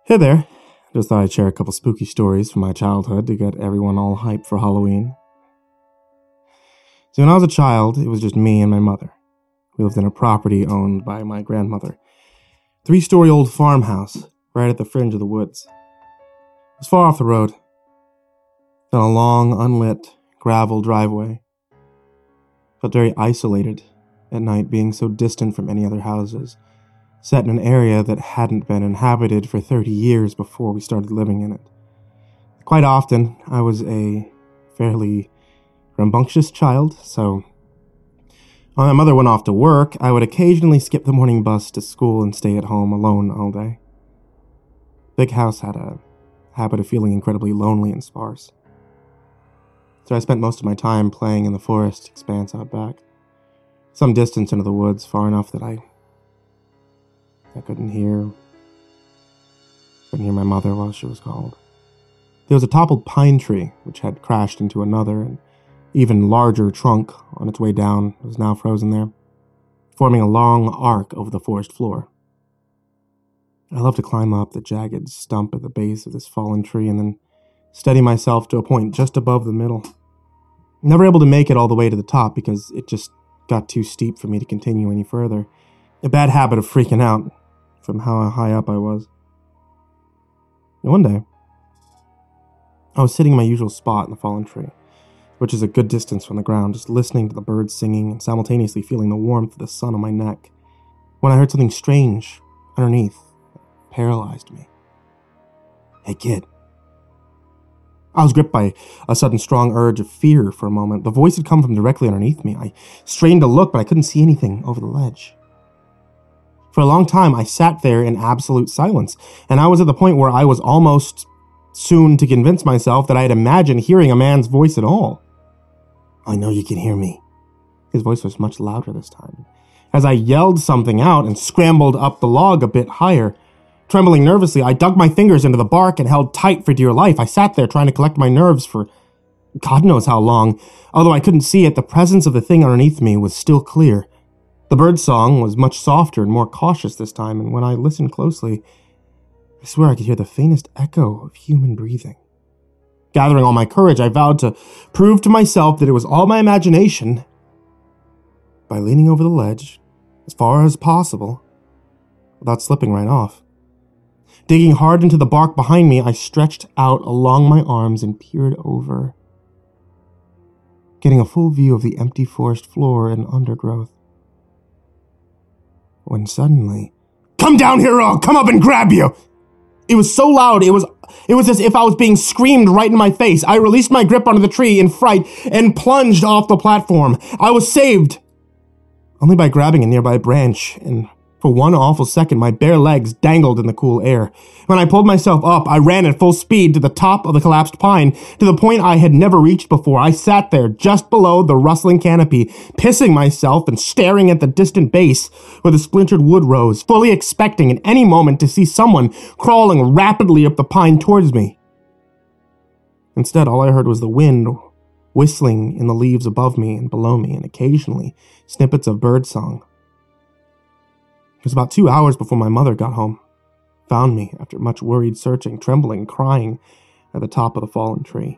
Hey there. Just thought I'd share a couple spooky stories from my childhood to get everyone all hyped for Halloween. So when I was a child, it was just me and my mother. We lived in a property owned by my grandmother. 3-story old farmhouse, right at the fringe of the woods. It was far off the road. On a long, unlit, gravel driveway. Felt very isolated at night, being so distant from any other houses. Set in an area that hadn't been inhabited for 30 years before we started living in it. Quite often, I was a fairly rambunctious child, so when my mother went off to work, I would occasionally skip the morning bus to school and stay at home alone all day. Big house had a habit of feeling incredibly lonely and sparse. So I spent most of my time playing in the forest expanse out back, some distance into the woods, far enough that I couldn't hear my mother while she was called. There was a toppled pine tree, which had crashed into another and even larger trunk on its way down. It was now frozen there, forming a long arc over the forest floor. I loved to climb up the jagged stump at the base of this fallen tree and then steady myself to a point just above the middle. Never able to make it all the way to the top because it just got too steep for me to continue any further. A bad habit of freaking out from how high up I was. And one day, I was sitting in my usual spot in the fallen tree, which is a good distance from the ground, just listening to the birds singing and simultaneously feeling the warmth of the sun on my neck, when I heard something strange underneath that paralyzed me. Hey, kid. I was gripped by a sudden strong urge of fear for a moment. The voice had come from directly underneath me. I strained to look, but I couldn't see anything over the ledge. For a long time, I sat there in absolute silence, and I was at the point where I was almost soon to convince myself that I had imagined hearing a man's voice at all. I know you can hear me. His voice was much louder this time. As I yelled something out and scrambled up the log a bit higher, trembling nervously, I dug my fingers into the bark and held tight for dear life. I sat there trying to collect my nerves for God knows how long. Although I couldn't see it, the presence of the thing underneath me was still clear. The bird's song was much softer and more cautious this time, and when I listened closely, I swear I could hear the faintest echo of human breathing. Gathering all my courage, I vowed to prove to myself that it was all my imagination by leaning over the ledge as far as possible without slipping right off. Digging hard into the bark behind me, I stretched out along my arms and peered over, getting a full view of the empty forest floor and undergrowth. When suddenly, "Come down here or I'll come up and grab you!" It was so loud, it was as if I was being screamed right in my face. I released my grip onto the tree in fright and plunged off the platform. I was saved only by grabbing a nearby branch, and for one awful second, my bare legs dangled in the cool air. When I pulled myself up, I ran at full speed to the top of the collapsed pine, to the point I had never reached before. I sat there just below the rustling canopy, pissing myself and staring at the distant base where the splintered wood rose, fully expecting at any moment to see someone crawling rapidly up the pine towards me. Instead, all I heard was the wind whistling in the leaves above me and below me, and occasionally snippets of birdsong. It was about 2 hours before my mother got home, found me after much worried searching, trembling, crying at the top of the fallen tree.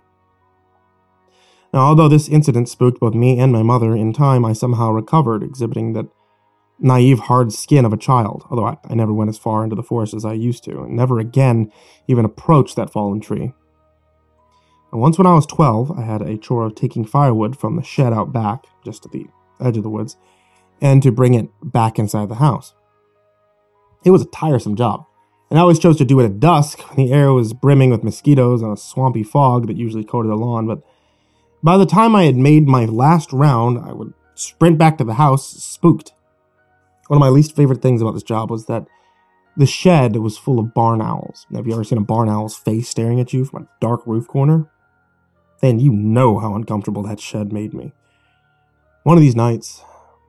Now, although this incident spooked both me and my mother, in time I somehow recovered, exhibiting that naive, hard skin of a child, although I never went as far into the forest as I used to, and never again even approached that fallen tree. And once when I was 12, I had a chore of taking firewood from the shed out back, just at the edge of the woods, and to bring it back inside the house. It was a tiresome job, and I always chose to do it at dusk when the air was brimming with mosquitoes and a swampy fog that usually coated the lawn, but by the time I had made my last round, I would sprint back to the house, spooked. One of my least favorite things about this job was that the shed was full of barn owls. Have you ever seen a barn owl's face staring at you from a dark roof corner? Then you know how uncomfortable that shed made me. One of these nights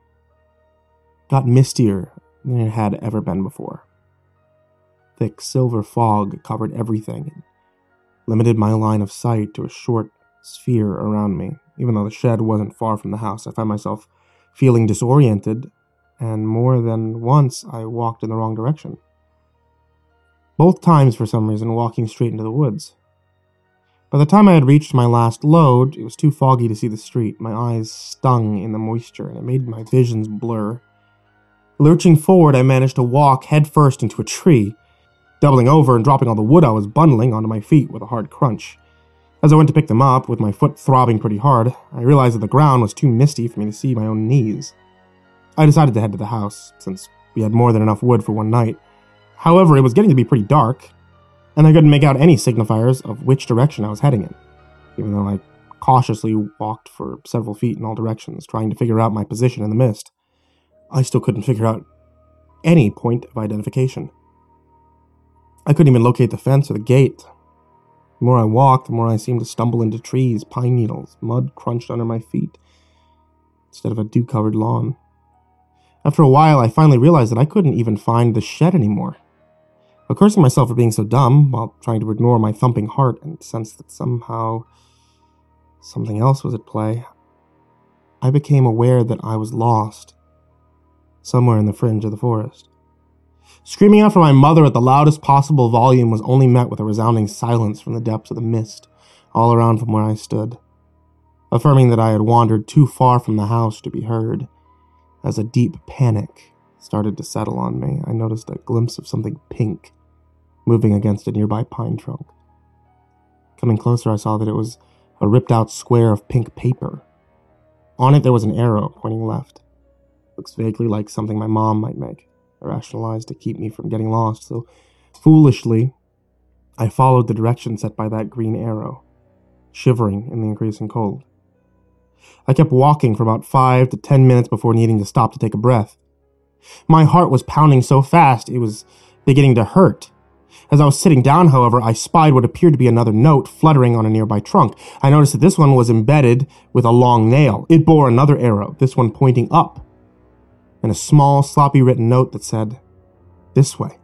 got mistier than it had ever been before. Thick silver fog covered everything and limited my line of sight to a short sphere around me. Even though the shed wasn't far from the house, I found myself feeling disoriented, and more than once I walked in the wrong direction. both times for some reason walking straight into the woods. By the time I had reached my last load, it was too foggy to see the street. My eyes stung in the moisture, and it made my visions blur. Lurching forward, I managed to walk headfirst into a tree, doubling over and dropping all the wood I was bundling onto my feet with a hard crunch. As I went to pick them up, with my foot throbbing pretty hard, I realized that the ground was too misty for me to see my own knees. I decided to head to the house, since we had more than enough wood for one night. However, it was getting to be pretty dark, and I couldn't make out any signifiers of which direction I was heading in, even though I cautiously walked for several feet in all directions, trying to figure out my position in the mist. I still couldn't figure out any point of identification. I couldn't even locate the fence or the gate. The more I walked, the more I seemed to stumble into trees, pine needles, mud crunched under my feet, instead of a dew-covered lawn. After a while, I finally realized that I couldn't even find the shed anymore. Cursing myself for being so dumb, while trying to ignore my thumping heart and sense that somehow something else was at play, I became aware that I was lost, somewhere in the fringe of the forest. Screaming out for my mother at the loudest possible volume was only met with a resounding silence from the depths of the mist all around from where I stood, affirming that I had wandered too far from the house to be heard. As a deep panic started to settle on me, I noticed a glimpse of something pink moving against a nearby pine trunk. Coming closer, I saw that it was a ripped-out square of pink paper. On it, there was an arrow pointing left. Looks vaguely like something my mom might make. I rationalized to keep me from getting lost, so foolishly, I followed the direction set by that green arrow, shivering in the increasing cold. I kept walking for about 5 to 10 minutes before needing to stop to take a breath. My heart was pounding so fast it was beginning to hurt. As I was sitting down, however, I spied what appeared to be another note fluttering on a nearby trunk. I noticed that this one was embedded with a long nail. It bore another arrow, this one pointing up, and a small, sloppy written note that said, "This way."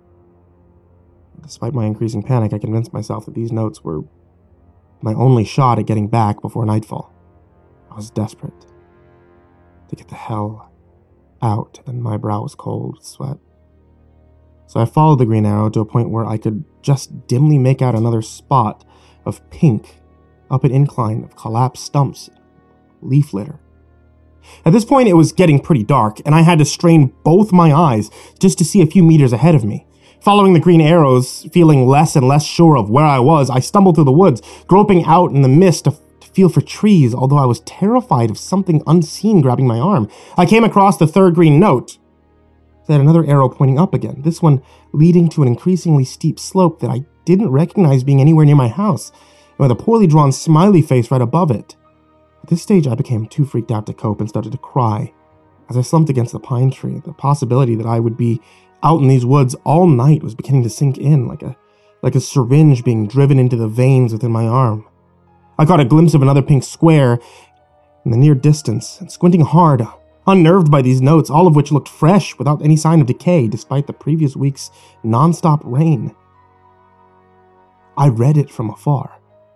Despite my increasing panic, I convinced myself that these notes were my only shot at getting back before nightfall. I was desperate to get the hell out, and my brow was cold with sweat. So I followed the green arrow to a point where I could just dimly make out another spot of pink up an incline of collapsed stumps, leaf litter. At this point, it was getting pretty dark, and I had to strain both my eyes just to see a few meters ahead of me. Following the green arrows, feeling less and less sure of where I was, I stumbled through the woods, groping out in the mist to feel for trees, although I was terrified of something unseen grabbing my arm. I came across the third green note. It had another arrow pointing up again, this one leading to an increasingly steep slope that I didn't recognize being anywhere near my house, and with a poorly drawn smiley face right above it. At this stage, I became too freaked out to cope and started to cry. As I slumped against the pine tree, the possibility that I would be out in these woods all night was beginning to sink in, like a syringe being driven into the veins within my arm. I caught a glimpse of another pink square in the near distance, and squinting hard, unnerved by these notes, all of which looked fresh without any sign of decay despite the previous week's non-stop rain, I read it from afar.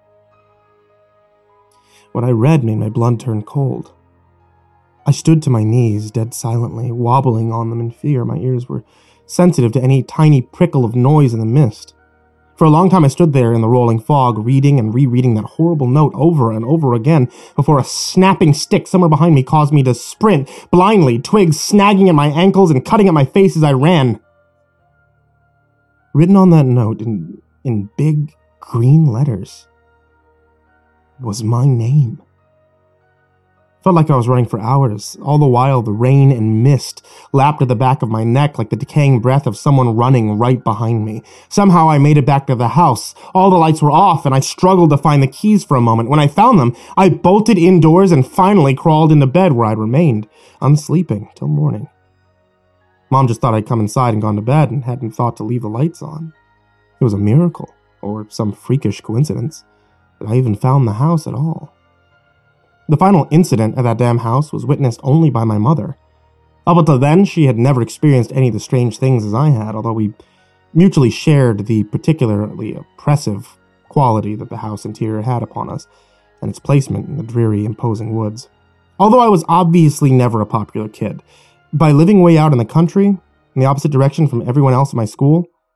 What I read made my blood turn cold. I stood to my knees, dead silently, wobbling on them in fear. My ears were sensitive to any tiny prickle of noise in the mist. For a long time I stood there in the rolling fog, reading and rereading that horrible note over and over again, before a snapping stick somewhere behind me caused me to sprint blindly, twigs snagging at my ankles and cutting at my face as I ran. Written on that note in big green letters was my name. Felt like I was running for hours. All the while, the rain and mist lapped at the back of my neck like the decaying breath of someone running right behind me. Somehow I made it back to the house. All the lights were off, and I struggled to find the keys for a moment. When I found them, I bolted indoors and finally crawled into bed, where I'd remained, unsleeping, till morning. Mom just thought I'd come inside and gone to bed and hadn't thought to leave the lights on. It was a miracle, or some freakish coincidence, that I even found the house at all. The final incident at that damn house was witnessed only by my mother. Up until then, she had never experienced any of the strange things as I had, although we mutually shared the particularly oppressive quality that the house interior had upon us, and its placement in the dreary, imposing woods. Although I was obviously never a popular kid, by living way out in the country, in the opposite direction from everyone else in my school,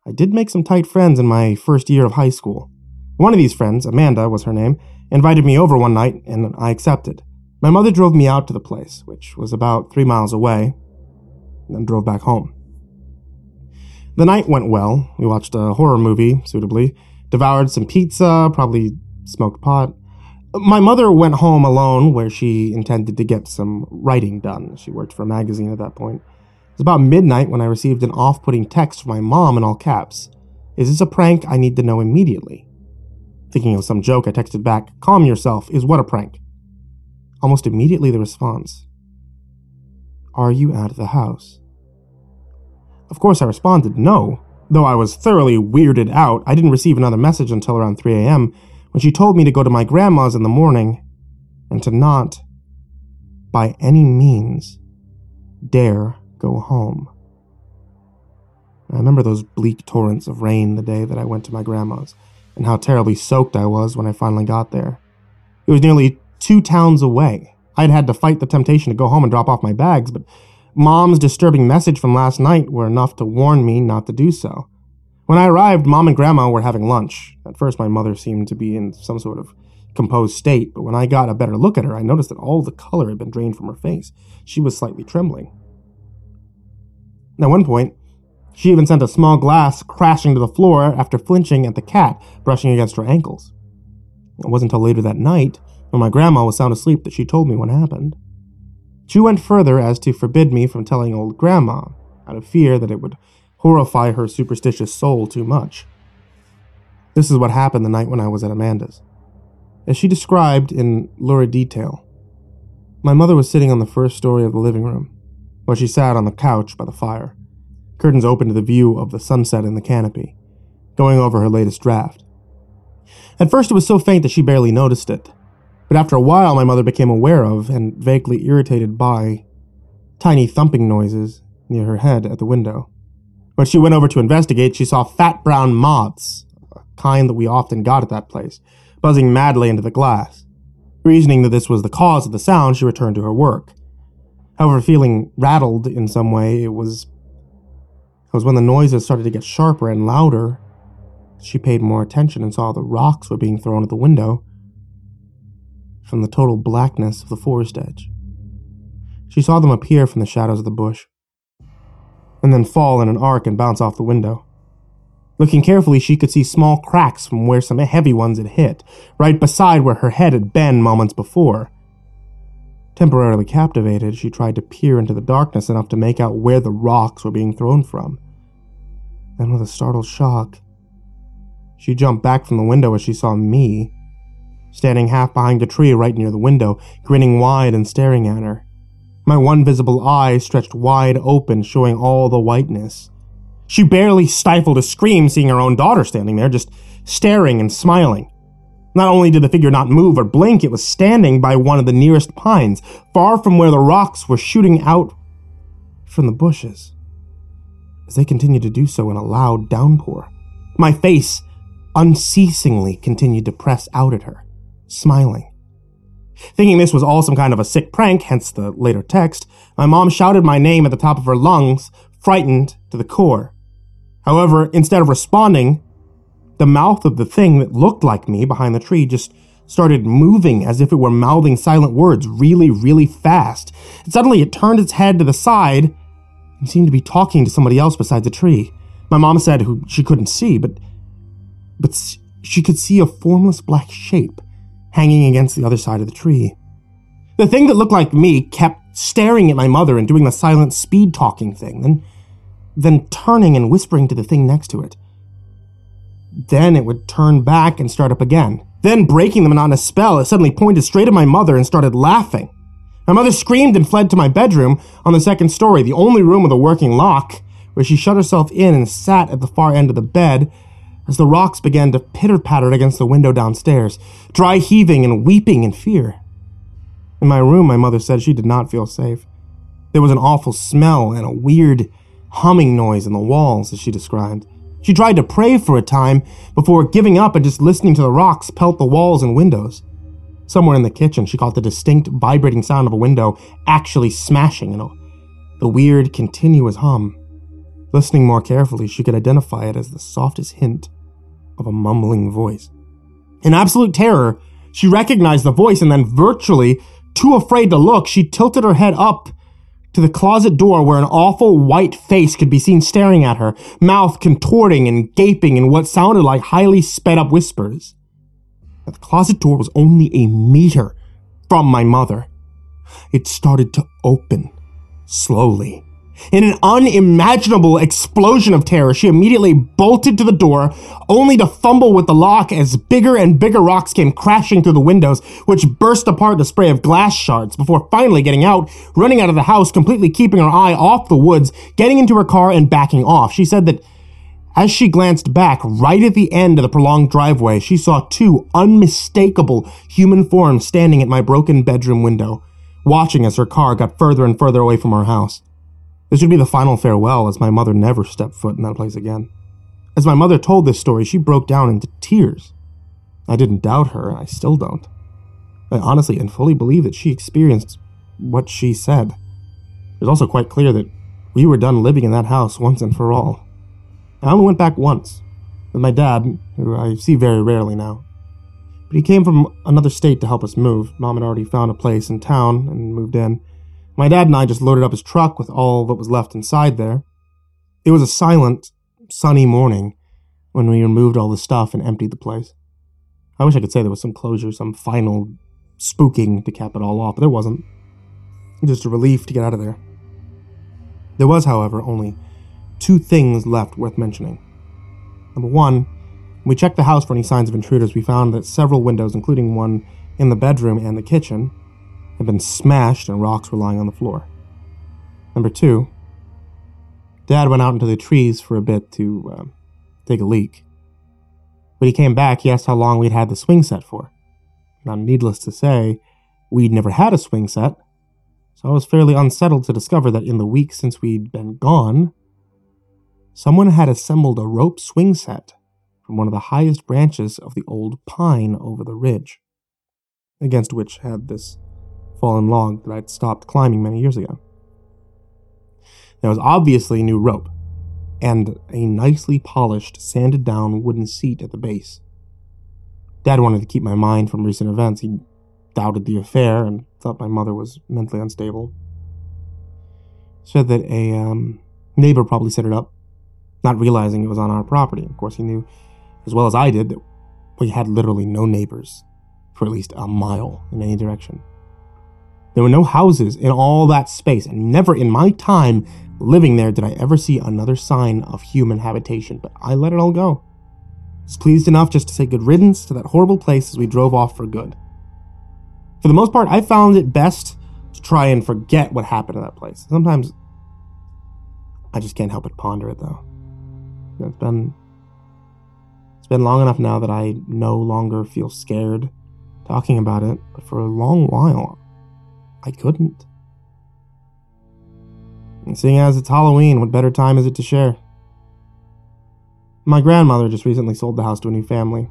I did make some tight friends in my first year of high school. One of these friends, Amanda was her name, invited me over one night, and I accepted. My mother drove me out to the place, which was about 3 miles away, and then drove back home. The night went well. We watched a horror movie, suitably, devoured some pizza, probably smoked pot. My mother went home alone, where she intended to get some writing done. She worked for a magazine at that point. It was about midnight when I received an off-putting text from my mom in all caps. "Is this a prank? I need to know immediately." Thinking of some joke, I texted back, "Calm yourself. Is what a prank?" Almost immediately the response, "Are you at the house?" Of course I responded no. Though I was thoroughly weirded out, I didn't receive another message until around 3 a.m. when she told me to go to my grandma's in the morning and to not, by any means, dare go home. I remember those bleak torrents of rain the day that I went to my grandma's, and how terribly soaked I was when I finally got there. It was nearly 2 towns away. I'd had to fight the temptation to go home and drop off my bags, but Mom's disturbing message from last night were enough to warn me not to do so. When I arrived, Mom and Grandma were having lunch. At first, my mother seemed to be in some sort of composed state, but when I got a better look at her, I noticed that all the color had been drained from her face. She was slightly trembling. At one point, she even sent a small glass crashing to the floor after flinching at the cat brushing against her ankles. It wasn't until later that night, when my grandma was sound asleep, that she told me what happened. She went further as to forbid me from telling old Grandma, out of fear that it would horrify her superstitious soul too much. This is what happened the night when I was at Amanda's. As she described in lurid detail, my mother was sitting on the first story of the living room, where she sat on the couch by the fire, curtains open to the view of the sunset in the canopy, going over her latest draft. At first it was so faint that she barely noticed it, but after a while my mother became aware of, and vaguely irritated by, tiny thumping noises near her head at the window. When she went over to investigate, she saw fat brown moths, a kind that we often got at that place, buzzing madly into the glass. Reasoning that this was the cause of the sound, she returned to her work. However, feeling rattled in some way, it was when the noises started to get sharper and louder, she paid more attention and saw the rocks were being thrown at the window from the total blackness of the forest edge. She saw them appear from the shadows of the bush, and then fall in an arc and bounce off the window. Looking carefully, she could see small cracks from where some heavy ones had hit, right beside where her head had been moments before. Temporarily captivated, she tried to peer into the darkness enough to make out where the rocks were being thrown from. Then with a startled shock, she jumped back from the window as she saw me, standing half behind a tree right near the window, grinning wide and staring at her. My one visible eye stretched wide open, showing all the whiteness. She barely stifled a scream seeing her own daughter standing there, just staring and smiling. Not only did the figure not move or blink, it was standing by one of the nearest pines, far from where the rocks were shooting out from the bushes. As they continued to do so in a loud downpour, my face unceasingly continued to press out at her, smiling. Thinking this was all some kind of a sick prank, hence the later text, my mom shouted my name at the top of her lungs, frightened to the core. However, instead of responding, the mouth of the thing that looked like me behind the tree just started moving as if it were mouthing silent words really, really fast. And suddenly it turned its head to the side and seemed to be talking to somebody else beside the tree. My mom said who she couldn't see, but she could see a formless black shape hanging against the other side of the tree. The thing that looked like me kept staring at my mother and doing the silent speed-talking thing, then turning and whispering to the thing next to it. Then it would turn back and start up again. Then, breaking the monotonous spell, it suddenly pointed straight at my mother and started laughing. My mother screamed and fled to my bedroom on the second story, the only room with a working lock, where she shut herself in and sat at the far end of the bed as the rocks began to pitter-patter against the window downstairs, dry heaving and weeping in fear. In my room, my mother said she did not feel safe. There was an awful smell and a weird humming noise in the walls, as she described. She tried to pray for a time before giving up and just listening to the rocks pelt the walls and windows. Somewhere in the kitchen, she caught the distinct vibrating sound of a window actually smashing and the weird continuous hum. Listening more carefully, she could identify it as the softest hint of a mumbling voice. In absolute terror, she recognized the voice and then, virtually too afraid to look, she tilted her head up to the closet door where an awful white face could be seen staring at her, mouth contorting and gaping in what sounded like highly sped up whispers. The closet door was only a meter from my mother. It started to open, slowly. In an unimaginable explosion of terror, she immediately bolted to the door, only to fumble with the lock as bigger and bigger rocks came crashing through the windows, which burst apart in a spray of glass shards, before finally getting out, running out of the house, completely keeping her eye off the woods, getting into her car and backing off. She said that as she glanced back, right at the end of the prolonged driveway, she saw two unmistakable human forms standing at my broken bedroom window, watching as her car got further and further away from our house. This would be the final farewell, as my mother never stepped foot in that place again. As my mother told this story, she broke down into tears. I didn't doubt her, and I still don't. I honestly and fully believe that she experienced what she said. It's also quite clear that we were done living in that house once and for all. I only went back once, with my dad, who I see very rarely now. But he came from another state to help us move. Mom had already found a place in town and moved in. My dad and I just loaded up his truck with all that was left inside there. It was a silent, sunny morning when we removed all the stuff and emptied the place. I wish I could say there was some closure, some final spooking to cap it all off, but there wasn't. Just a relief to get out of there. There was, however, only two things left worth mentioning. Number one, when we checked the house for any signs of intruders, we found that several windows, including one in the bedroom and the kitchen, had been smashed and rocks were lying on the floor. Number two, Dad went out into the trees for a bit to take a leak. When he came back, he asked how long we'd had the swing set for. Now, needless to say, we'd never had a swing set, so I was fairly unsettled to discover that in the week since we'd been gone, someone had assembled a rope swing set from one of the highest branches of the old pine over the ridge, against which had this fallen log that I'd stopped climbing many years ago. There was obviously new rope, and a nicely polished, sanded down wooden seat at the base. Dad wanted to keep my mind from recent events. He doubted the affair and thought my mother was mentally unstable. Said that a neighbor probably set it up, not realizing it was on our property. Of course, he knew as well as I did that we had literally no neighbors for at least a mile in any direction. There were no houses in all that space, and never in my time living there did I ever see another sign of human habitation, but I let it all go. I was pleased enough just to say good riddance to that horrible place as we drove off for good. For the most part, I found it best to try and forget what happened in that place. Sometimes I just can't help but ponder it, though. It's been long enough now that I no longer feel scared talking about it, but for a long while, I couldn't. And seeing as it's Halloween, what better time is it to share? My grandmother just recently sold the house to a new family.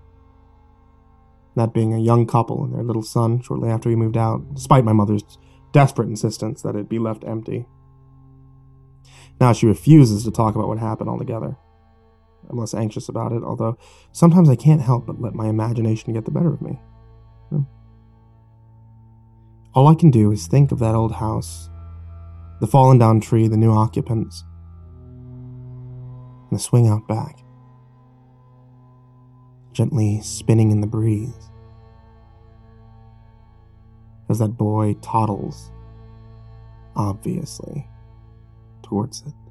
That being a young couple and their little son shortly after we moved out, despite my mother's desperate insistence that it be left empty. Now she refuses to talk about what happened altogether. I'm less anxious about it, although sometimes I can't help but let my imagination get the better of me. All I can do is think of that old house, the fallen down tree, the new occupants, and the swing out back, gently spinning in the breeze, as that boy toddles, obviously, towards it.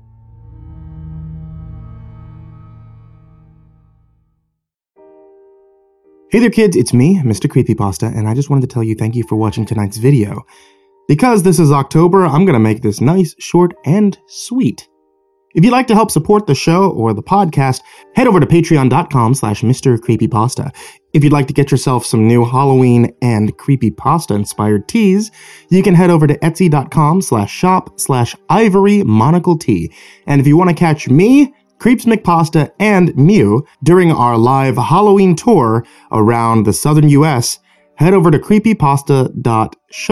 Hey there kids, it's me, Mr. Creepypasta, and I just wanted to tell you thank you for watching tonight's video. Because this is October, I'm gonna make this nice, short, and sweet. If you'd like to help support the show or the podcast, head over to patreon.com/Mr. Creepypasta. If you'd like to get yourself some new Halloween and creepypasta inspired teas, you can head over to etsy.com/shop/Ivory Monocle Tea. And if you want to catch me, Creeps McPasta, and Mew during our live Halloween tour around the southern US, head over to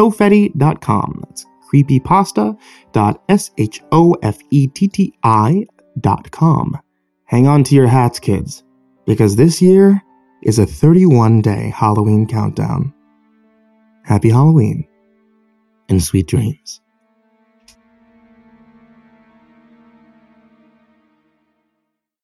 creepypasta.shofetti.com. That's creepypasta.shofetti.com. halloween.com. Hang on to your hats, kids, because this year is a 31-day Halloween countdown. Happy Halloween and sweet dreams.